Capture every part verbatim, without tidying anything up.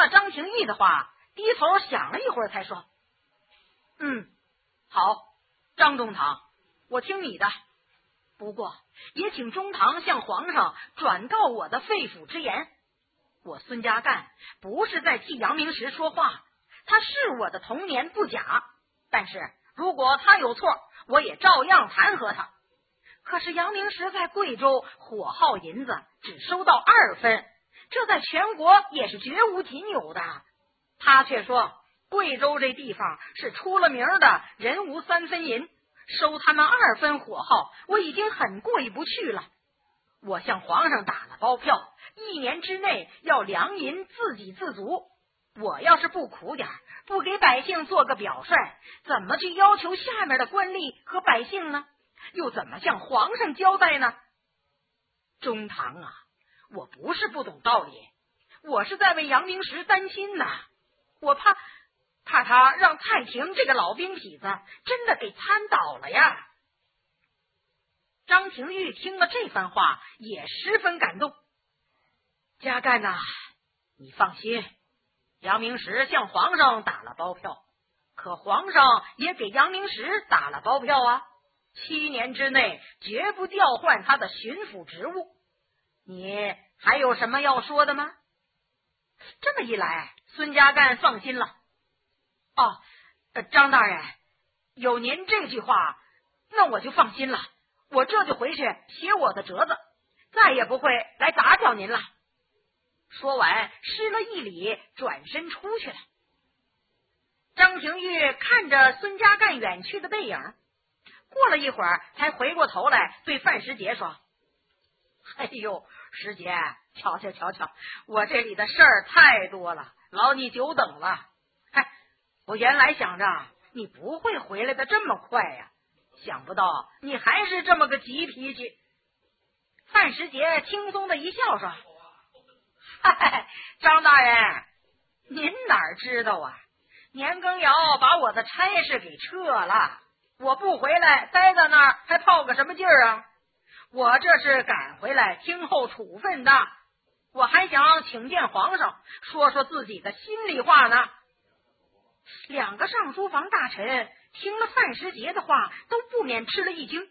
了张廷玉的话，低头想了一会儿，才说：“嗯，好，张中堂，我听你的。不过也请中堂向皇上转告我的肺腑之言。我孙家干不是在替杨明时说话，他是我的童年不假，但是如果他有错，我也照样弹劾他。可是杨明时在贵州火耗银子只收到二分，这在全国也是绝无仅有的。他却说贵州这地方是出了名的人无三分银，收他们二分火耗，我已经很过意不去了。我向皇上打了包票，一年之内要粮银自给自足。我要是不苦点，不给百姓做个表率，怎么去要求下面的官吏和百姓呢？又怎么向皇上交代呢？中堂啊，我不是不懂道理，我是在为杨明时担心呐。我怕怕他让太平这个老兵痞子真的给参倒了呀。张廷玉听了这番话，也十分感动。家干呐、啊，你放心，杨明时向皇上打了包票，可皇上也给杨明时打了包票啊，七年之内绝不调换他的巡抚职务。你还有什么要说的吗？这么一来，孙家干放心了。哦，呃、张大人，有您这句话，那我就放心了。我这就回去写我的折子，再也不会来打搅您了。说完，施了一礼，转身出去了。张廷玉看着孙家干远去的背影，过了一会儿，才回过头来对范时杰说：“哎呦，时杰，瞧瞧瞧瞧，我这里的事儿太多了，劳你久等了。嗨，我原来想着你不会回来的这么快呀。想不到你还是这么个急脾气。”范时杰轻松的一笑说：“嗨，张大人，您哪知道啊？年羹尧把我的差事给撤了，我不回来待在那儿还泡个什么劲儿啊？我这是赶回来听候处分的，我还想请见皇上，说说自己的心里话呢。”两个上书房大臣听了范时杰的话，都不免吃了一惊。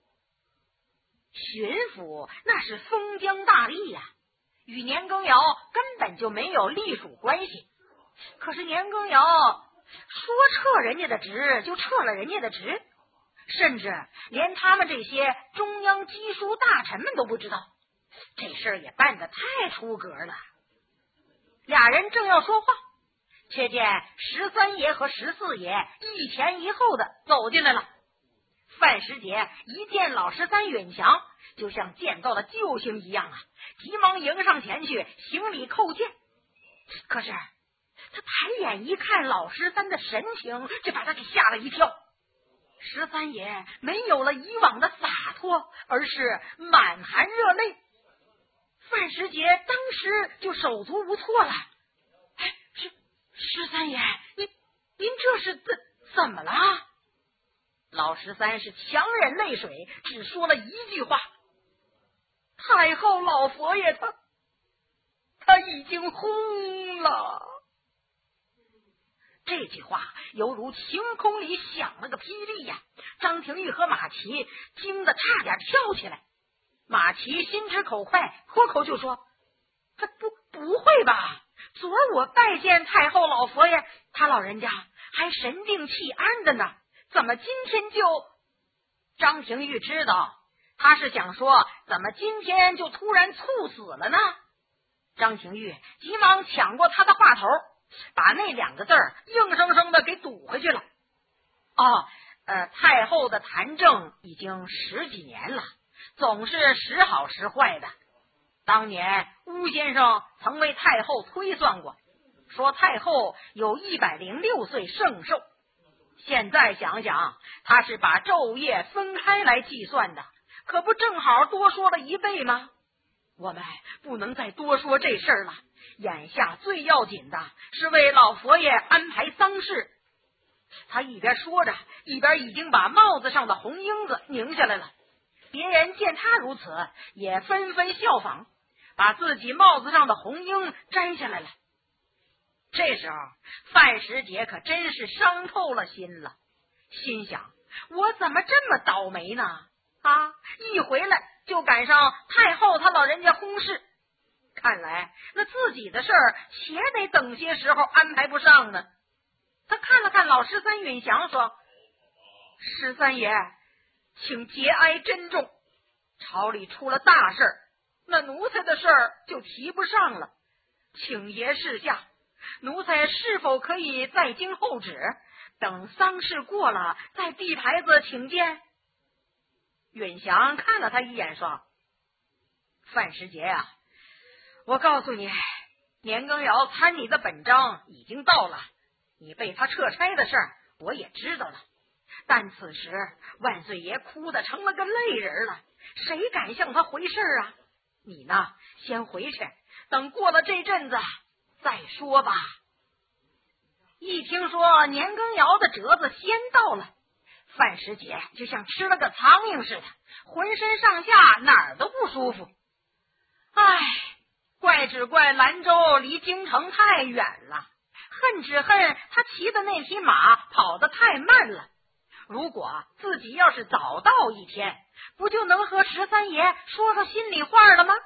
巡抚那是封疆大吏呀、啊，与年羹尧根本就没有隶属关系。可是年羹尧说撤人家的职就撤了人家的职，甚至连他们这些中央机书大臣们都不知道，这事儿也办得太出格了。俩人正要说话，却见十三爷和十四爷一前一后的走进来了。范时杰一见老十三允祥，就像见到了救星一样啊，急忙迎上前去行礼叩见。可是他抬眼一看老十三的神情，这把他给吓了一跳。十三爷没有了以往的洒脱，而是满含热泪。范时杰当时就手足无措了。哎，十十三爷，您您这是怎怎么了？老十三是强忍泪水，只说了一句话：“太后老佛爷他他已经轰了。”这句话犹如晴空里响了个霹雳呀！张廷玉和马齐惊得差点跳起来。马齐心直口快，脱口就说：“这不不会吧？昨儿我拜见太后老佛爷，他老人家还神定气安的呢，怎么今天就……”张廷玉知道他是想说怎么今天就突然猝死了呢？张廷玉急忙抢过他的话头，把那两个字儿硬生生的给堵回去了。哦，呃，太后的痰症已经十几年了，总是时好时坏的。当年巫先生曾为太后推算过，说太后有一百零六岁圣寿。现在想想，他是把昼夜分开来计算的，可不正好多说了一倍吗？我们不能再多说这事儿了，眼下最要紧的是为老佛爷安排丧事。他一边说着，一边已经把帽子上的红缨子拧下来了。别人见他如此，也纷纷效仿，把自己帽子上的红缨摘下来了。 这时候范石杰可真是伤透了心了，心想我怎么这么倒霉呢？啊，一回来就赶上太后她老人家薨逝，看来那自己的事儿且得等些时候安排不上呢。他看了看老十三允祥，说：十三爷，请节哀珍重，朝里出了大事儿，那奴才的事儿就提不上了，请爷示下，奴才是否可以在京候旨，等丧事过了再递牌子请见？允祥看了他一眼，说：范石杰啊，我告诉你，年羹尧参你的本章已经到了，你被他撤差的事儿我也知道了，但此时万岁爷哭得成了个泪人了，谁敢向他回事啊？你呢，先回去，等过了这阵子再说吧。一听说年羹尧的折子先到了，范石杰就像吃了个苍蝇似的，浑身上下哪儿都不舒服。唉，怪只怪兰州离京城太远了，恨只恨他骑的那匹马跑得太慢了，如果自己要是早到一天，不就能和十三爷说说心里话了吗？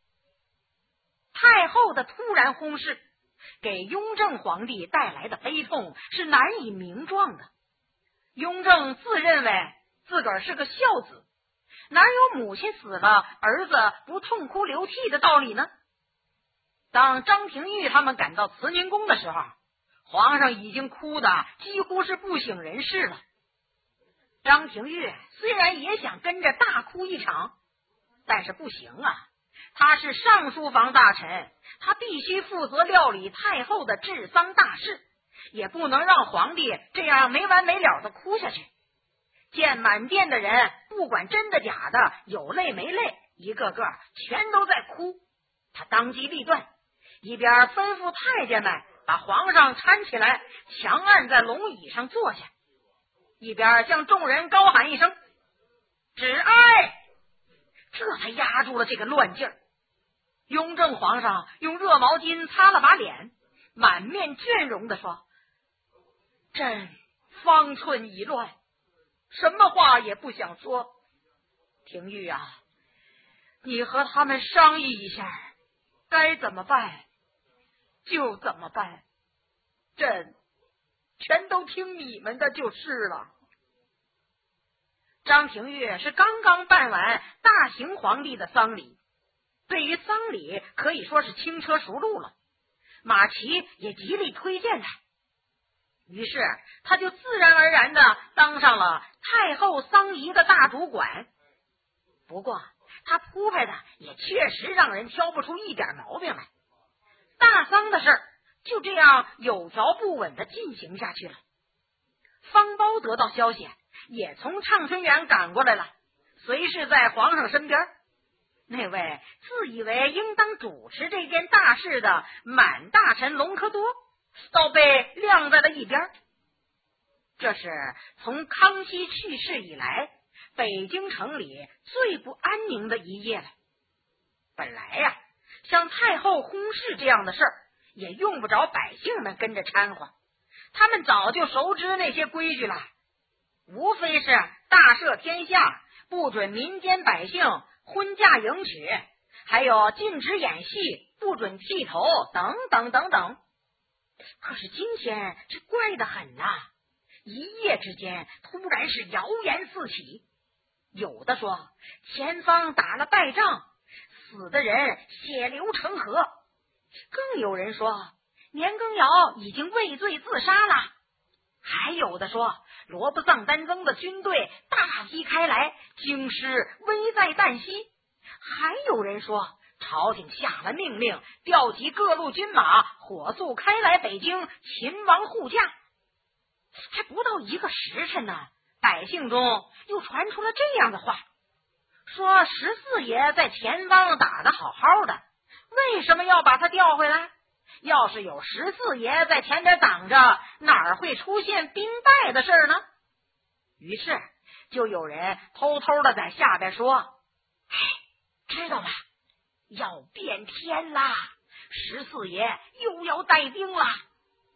太后的突然薨逝给雍正皇帝带来的悲痛是难以名状的。雍正自认为自个儿是个孝子，哪有母亲死了儿子不痛哭流涕的道理呢？当张廷玉他们赶到慈宁宫的时候，皇上已经哭得几乎是不省人事了。张廷玉虽然也想跟着大哭一场，但是不行啊，他是上书房大臣，他必须负责料理太后的治丧大事，也不能让皇帝这样没完没了的哭下去。见满殿的人不管真的假的，有泪没泪，一个个全都在哭，他当机立断，一边吩咐太监们把皇上搀起来强按在龙椅上坐下，一边向众人高喊一声旨哀，这才压住了这个乱劲儿。雍正皇上用热毛巾擦了把脸，满面倦容地说：朕方寸已乱，什么话也不想说。廷玉啊，你和他们商议一下，该怎么办就怎么办，朕全都听你们的就是了。张廷玉是刚刚办完大行皇帝的丧礼，对于丧礼可以说是轻车熟路了，马齐也极力推荐他，于是他就自然而然的当上了太后丧仪的大主管。不过他铺排的也确实让人挑不出一点毛病来，大丧的事儿就这样有条不紊的进行下去了。方苞得到消息，也从畅春园赶过来了，随侍在皇上身边。那位自以为应当主持这件大事的满大臣隆科多倒被晾在了一边。这是从康熙去世以来北京城里最不安宁的一夜了。本来呀、啊，像太后薨逝这样的事儿也用不着百姓们跟着掺和，他们早就熟知那些规矩了，无非是大赦天下，不准民间百姓婚嫁迎娶，还有禁止演戏，不准剃头，等等等等。可是今天这怪得很呐、啊，一夜之间突然是谣言四起，有的说前方打了败仗，死的人血流成河，更有人说年羹尧已经畏罪自杀了，还有的说罗布藏丹增的军队大批开来，京师危在旦夕，还有人说朝廷下了命令，调集各路军马火速开来北京勤王护驾。还不到一个时辰呢，百姓中又传出了这样的话，说十四爷在前方打得好好的，为什么要把他调回来？要是有十四爷在前边挡着，哪儿会出现兵败的事呢？于是就有人偷偷的在下边说：哎，知道吧，要变天啦，十四爷又要带兵了，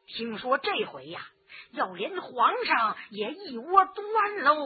听说这回呀，要连皇上也一窝端喽。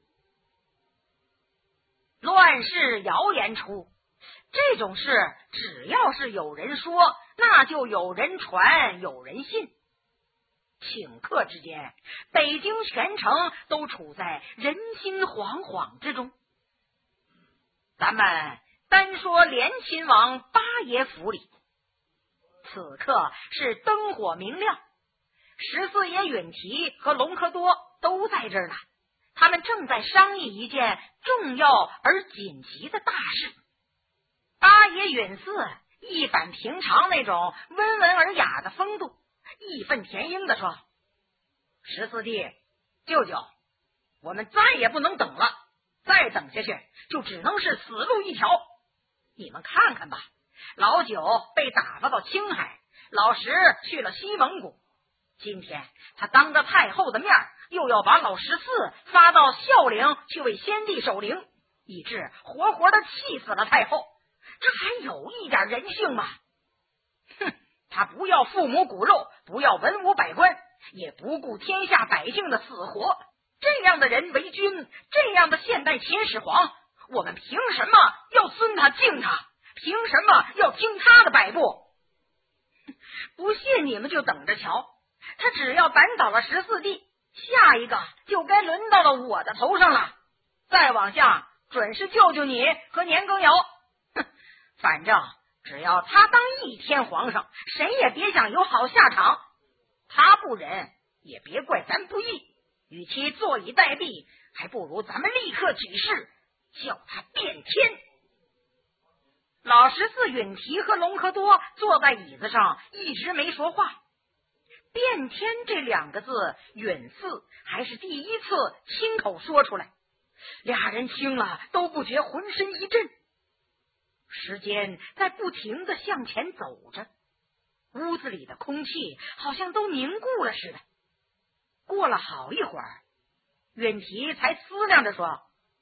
乱世谣言出，这种事只要是有人说，那就有人传，有人信。顷刻之间，北京全城都处在人心惶惶之中。咱们单说连亲王八爷府里，此刻是灯火明亮，十四爷允提和隆科多都在这儿呢。他们正在商议一件重要而紧急的大事。八爷允四一反平常那种温文尔雅的风度，义愤填膺地说：十四弟，舅舅，我们再也不能等了，再等下去就只能是死路一条。你们看看吧，老九被打发到青海，老十去了西蒙古，今天他当着太后的面又要把老十四发到孝陵去为先帝守灵，以致活活的气死了太后。这还有一点人性吗？哼，他不要父母骨肉，不要文武百官，也不顾天下百姓的死活，这样的人为君，这样的现代秦始皇，我们凭什么要尊他敬他？凭什么要听他的摆布？不信你们就等着瞧，他只要扳倒了十四弟，下一个就该轮到了我的头上了。再往下准是救救你和年羹尧。哼，反正只要他当一天皇上，谁也别想有好下场。他不忍也别怪咱不义，与其坐以待毙，还不如咱们立刻举事叫他变天。老十四允提和隆科多坐在椅子上一直没说话。变天这两个字，允四还是第一次亲口说出来，俩人听了都不觉浑身一震。时间在不停地向前走着，屋子里的空气好像都凝固了似的。过了好一会儿，允提才思量着说：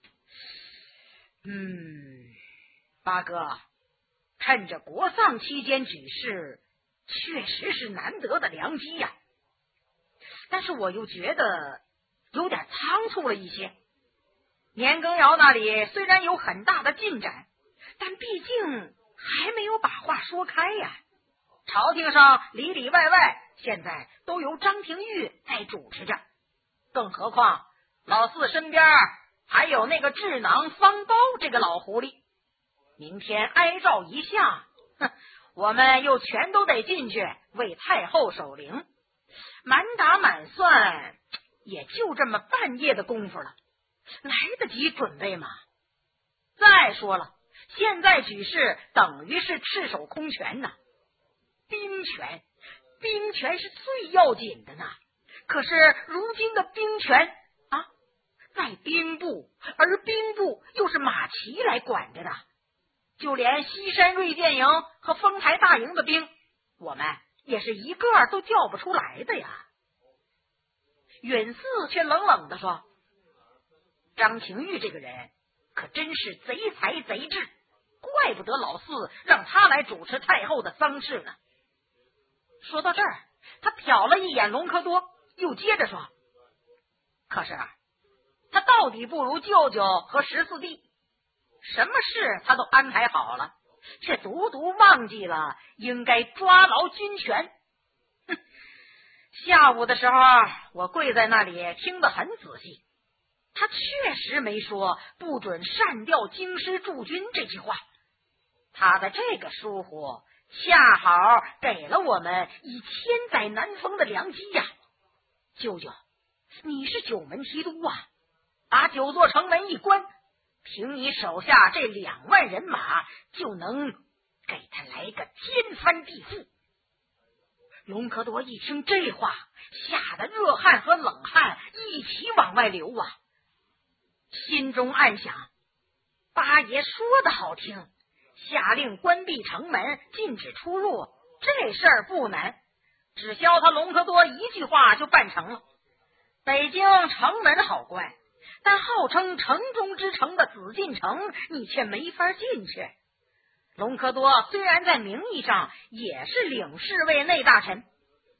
嗯，八哥，趁着国丧期间举事，确实是难得的良机呀。但是我又觉得有点仓促了一些。年羹尧那里虽然有很大的进展，但毕竟还没有把话说开呀。朝廷上里里外外现在都由张廷玉在主持着，更何况老四身边还有那个智囊方苞这个老狐狸。明天哀诏一下，哼，我们又全都得进去为太后守灵，满打满算也就这么半夜的功夫了，来得及准备吗？再说了，现在举事等于是赤手空拳呢。兵权，兵权是最要紧的呢。可是如今的兵权啊，在兵部，而兵部又是马齐来管着的。就连西山锐剑营和丰台大营的兵，我们也是一个都叫不出来的呀。允四却冷冷地说：张廷玉这个人可真是贼才贼智，怪不得老四让他来主持太后的丧事呢。说到这儿，他瞟了一眼隆科多，又接着说：可是他到底不如舅舅和十四弟，什么事他都安排好了，却独独忘记了应该抓牢军权。哼，下午的时候我跪在那里听得很仔细，他确实没说不准擅调京师驻军这句话。他的这个疏忽恰好给了我们以千载难逢的良机呀。舅舅，你是九门提督啊，把九座城门一关，凭你手下这两万人马，就能给他来个天翻地覆。隆科多一听这话，吓得热汗和冷汗一起往外流啊，心中暗想：八爷说的好听，下令关闭城门，禁止出入，这事儿不难，只消他隆科多一句话就办成了。北京城门好关，但号称城中之城的紫禁城，你却没法进去。隆科多虽然在名义上也是领侍卫内大臣，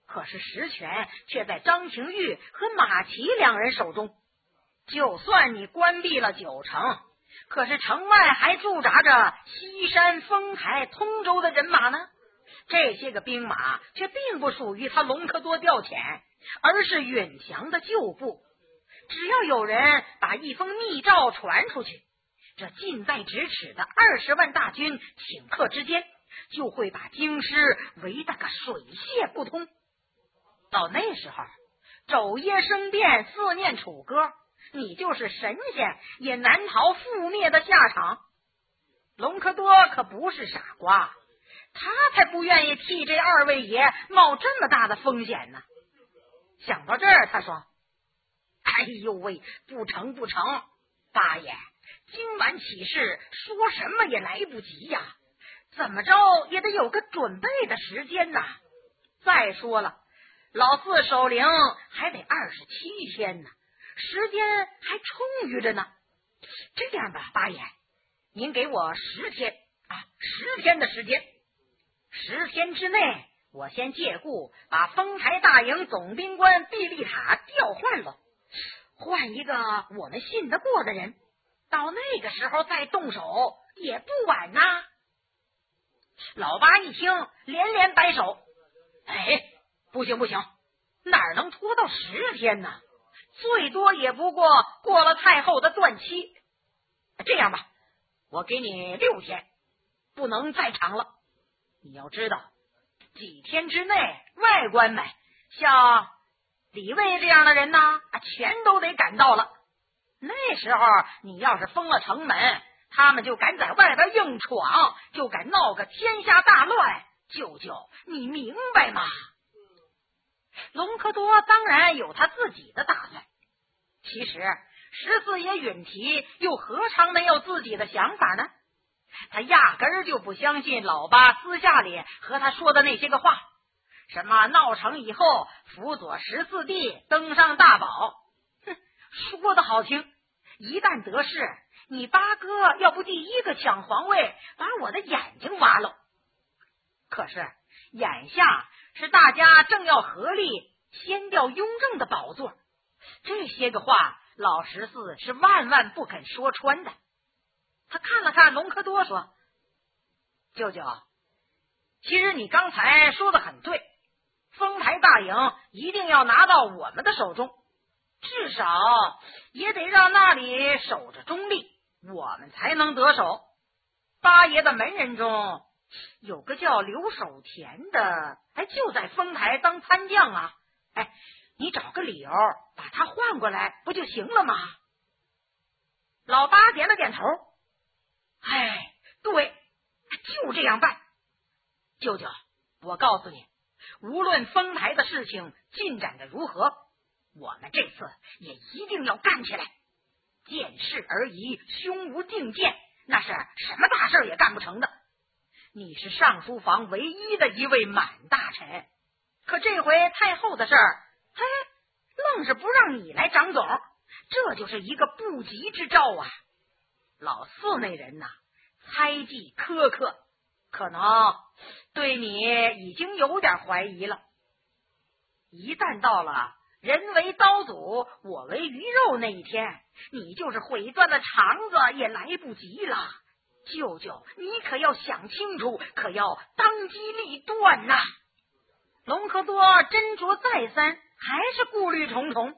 可是实权却在张廷玉和马齐两人手中。就算你关闭了九城，可是城外还驻扎着西山、丰台、通州的人马呢。这些个兵马却并不属于他隆科多调遣，而是允祥的旧部。只要有人把一封密诏传出去，这近在咫尺的二十万大军顷刻之间就会把京师围得个水泄不通。到那时候，昼夜生变，四念楚歌，你就是神仙也难逃覆灭的下场。隆科多可不是傻瓜，他才不愿意替这二位爷冒这么大的风险呢。想到这儿，他说：哎呦喂，不成不成，八爷，今晚起事说什么也来不及呀，怎么着也得有个准备的时间呐。再说了，老四守灵还得二十七天呢，时间还充裕着呢。这样吧，八爷，您给我十天啊，十天的时间。十天之内，我先借故把丰台大营总兵官毕利塔调换了，换一个我们信得过的人，到那个时候再动手也不晚呐。老八一听，连连摆手：哎，不行不行，哪能拖到十天呢？最多也不过过了太后的断期。这样吧，我给你六天，不能再长了。你要知道，几天之内，外官们像李卫这样的人呢，全都得赶到了。那时候你要是封了城门，他们就敢在外边硬闯，就敢闹个天下大乱。舅舅，你明白吗？隆科多当然有他自己的打算，其实十四爷允提又何尝没有自己的想法呢？他压根儿就不相信老八私下里和他说的那些个话，什么闹成以后辅佐十四弟登上大宝，哼，说的好听，一旦得势，你八哥要不第一个抢皇位，把我的眼睛挖了。可是眼下是大家正要合力掀掉雍正的宝座，这些个话老十四是万万不肯说穿的。他看了看隆科多说：舅舅，其实你刚才说的很对，丰台大营一定要拿到我们的手中，至少也得让那里守着中立，我们才能得手。八爷的门人中有个叫刘守田的，哎，就在丰台当参将啊。哎，你找个理由把他换过来不就行了吗？老八点了点头。哎，对，就这样办。舅舅，我告诉你，无论丰台的事情进展的如何，我们这次也一定要干起来。见势而移，胸无定见，那是什么大事也干不成的。你是上书房唯一的一位满大臣，可这回太后的事儿，嘿，愣是不让你来掌总，这就是一个不吉之兆啊。老四那人呐、啊，猜忌苛刻，可能对你已经有点怀疑了。一旦到了人为刀俎我为鱼肉那一天，你就是毁断了肠子也来不及了。舅舅，你可要想清楚，可要当机立断呐！隆科多斟酌再三，还是顾虑重重。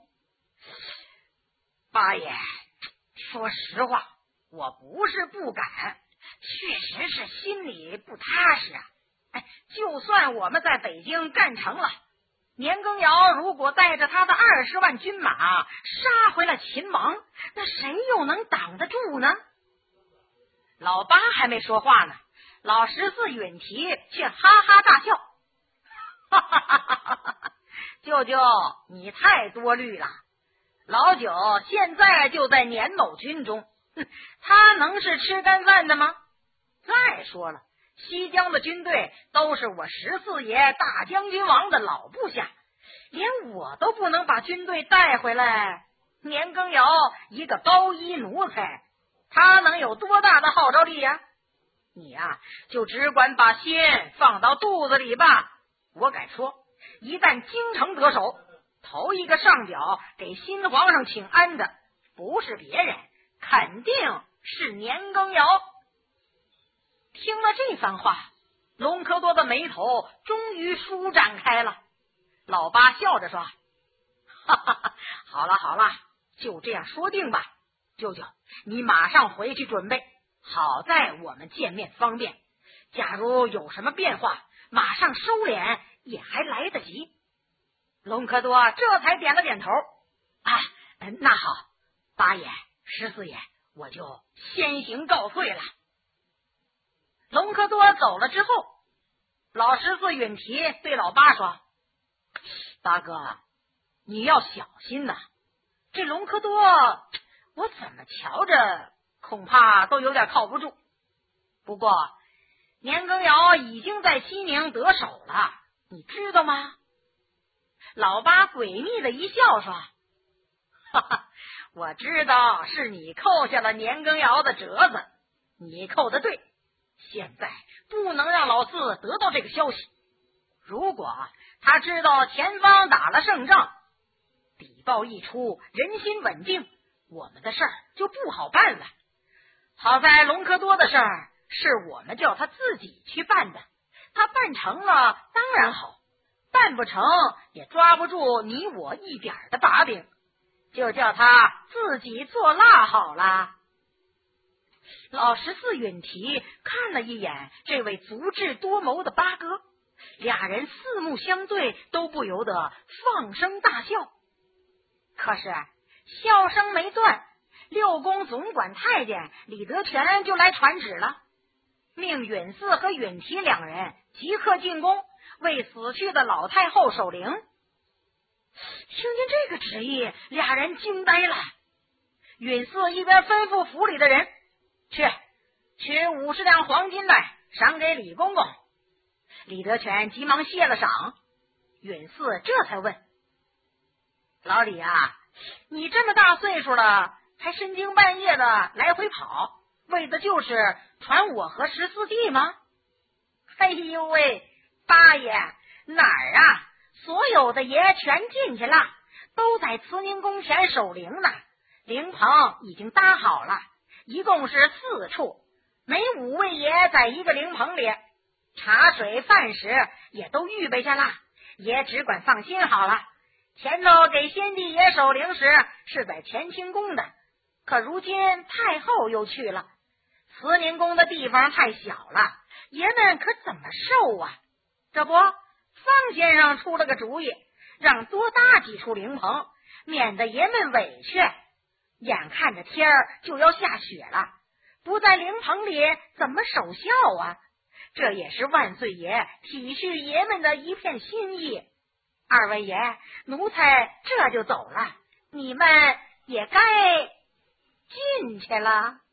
八爷，说实话，我不是不敢，确实是心里不踏实啊。哎，就算我们在北京干成了，年羹尧如果带着他的二十万军马杀回了秦王，那谁又能挡得住呢？老八还没说话呢，老十四允提却哈哈大笑。哈哈哈哈哈！舅舅，你太多虑了。老九现在就在年某军中，哼，他能是吃干饭的吗？再说了，西江的军队都是我十四爷大将军王的老部下，连我都不能把军队带回来，年羹尧一个高衣奴才，他能有多大的号召力呀、啊？你呀、啊，就只管把心放到肚子里吧。我敢说， 一旦京城得手，头一个上表给新皇上请安的不是别人，肯定是年羹尧。听了这番话，隆科多的眉头终于舒展开了。老八笑着说：哈哈哈，好了好了，就这样说定吧。舅舅，你马上回去准备，好在我们见面方便。假如有什么变化，马上收敛也还来得及。隆科多这才点了点头。啊，那好，八爷、十四爷，我就先行告退了。隆科多走了之后，老十四允提对老八说：大哥，你要小心呐，这隆科多我怎么瞧着恐怕都有点靠不住。不过年羹尧已经在西宁得手了，你知道吗？老八诡秘的一笑说：哈哈，我知道是你扣下了年羹尧的折子，你扣的对，现在不能让老四得到这个消息。如果他知道前方打了胜仗，底报一出，人心稳定，我们的事儿就不好办了。好在隆科多的事儿是我们叫他自己去办的，他办成了当然好，办不成也抓不住你我一点的把柄，就叫他自己做蜡好了。老十四允提看了一眼这位足智多谋的八哥，俩人四目相对，都不由得放声大笑。可是笑声没断，六宫总管太监李德全就来传旨了，命允嗣和允提两人即刻进宫为死去的老太后守灵。听见这个旨意，俩人惊呆了。允嗣一边吩咐府里的人去取五十两黄金来赏给李公公，李德全急忙谢了赏。允嗣这才问：老李啊，你这么大岁数了，还深更半夜的来回跑，为的就是传我和十四弟吗？哎呦喂，八爷，哪儿啊？所有的爷全进去了，都在慈宁宫前守灵呢。灵棚已经搭好了，一共是四处，每五位爷在一个灵棚里，茶水饭食也都预备下了，爷只管放心好了。前头给先帝爷守灵时是在乾清宫的，可如今太后又去了，慈宁宫的地方太小了，爷们可怎么受啊？这不，方先生出了个主意，让多搭几处灵棚，免得爷们委屈。眼看着天儿就要下雪了，不在灵棚里怎么守孝啊？这也是万岁爷体恤爷们的一片心意。二位爷，奴才这就走了，你们也该进去了。